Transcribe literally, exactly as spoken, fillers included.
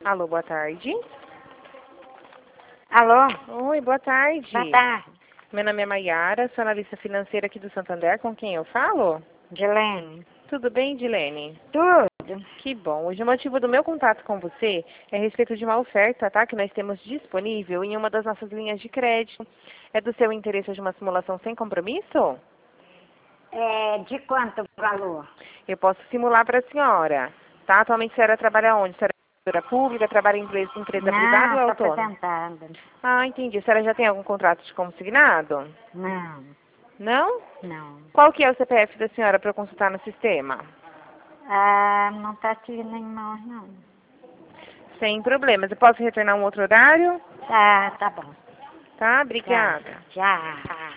Alô, boa tarde. Alô? Oi, boa tarde. Boa tarde. Meu nome é Maiara, sou analista financeira aqui do Santander, com quem eu falo? Dilene. Tudo bem, Dilene? Tudo. Que bom. Hoje o motivo do meu contato com você é a respeito de uma oferta, tá? Que nós temos disponível em uma das nossas linhas de crédito. É do seu interesse de uma simulação sem compromisso? É, de quanto o valor? Eu posso simular para a senhora, tá? Atualmente a senhora trabalha onde? A senhora é empresa pública, trabalha em empresa, empresa privada ou é Não, estou autônoma? apresentada. Ah, entendi. A senhora já tem algum contrato de consignado? Não, Não? não. Qual que é o C P F da senhora para eu consultar no sistema? Ah, não está aqui nenhuma, não. Sem problemas. Eu posso retornar um outro horário? Tá, tá bom. Tá? Tá, Obrigada. já.